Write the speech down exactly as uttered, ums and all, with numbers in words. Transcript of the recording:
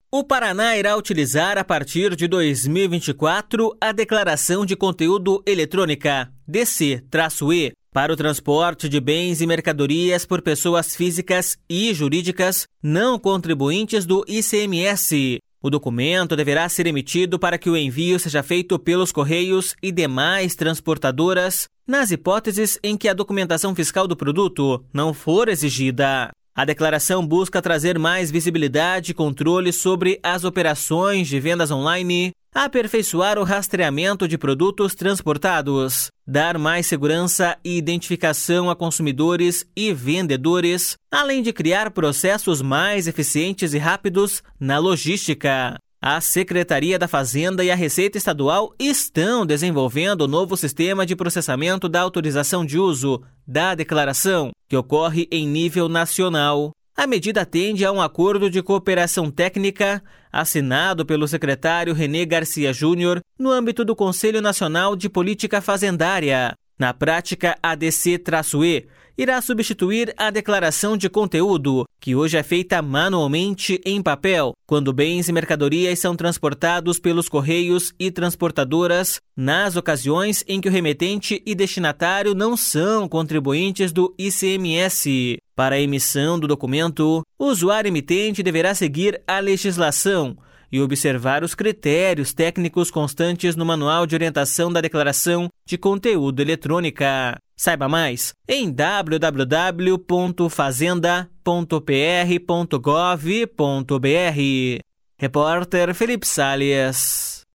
O Paraná irá utilizar a partir de dois mil e vinte e quatro a Declaração de Conteúdo Eletrônica, D C E, para o transporte de bens e mercadorias por pessoas físicas e jurídicas não contribuintes do I C M S. O documento deverá ser emitido para que o envio seja feito pelos Correios e demais transportadoras, nas hipóteses em que a documentação fiscal do produto não for exigida. A declaração busca trazer mais visibilidade e controle sobre as operações de vendas online, aperfeiçoar o rastreamento de produtos transportados, dar mais segurança e identificação a consumidores e vendedores, além de criar processos mais eficientes e rápidos na logística. A Secretaria da Fazenda e a Receita Estadual estão desenvolvendo o novo sistema de processamento da autorização de uso da declaração, que ocorre em nível nacional. A medida atende a um acordo de cooperação técnica assinado pelo secretário René Garcia Júnior no âmbito do Conselho Nacional de Política Fazendária. Na prática, a D C E irá substituir a declaração de conteúdo, que hoje é feita manualmente em papel, quando bens e mercadorias são transportados pelos Correios e transportadoras, nas ocasiões em que o remetente e destinatário não são contribuintes do I C M S. Para a emissão do documento, o usuário emitente deverá seguir a legislação e observar os critérios técnicos constantes no Manual de Orientação da Declaração de Conteúdo Eletrônica. Saiba mais em w w w ponto fazenda ponto p r ponto gov ponto b r. Repórter Felipe Salles.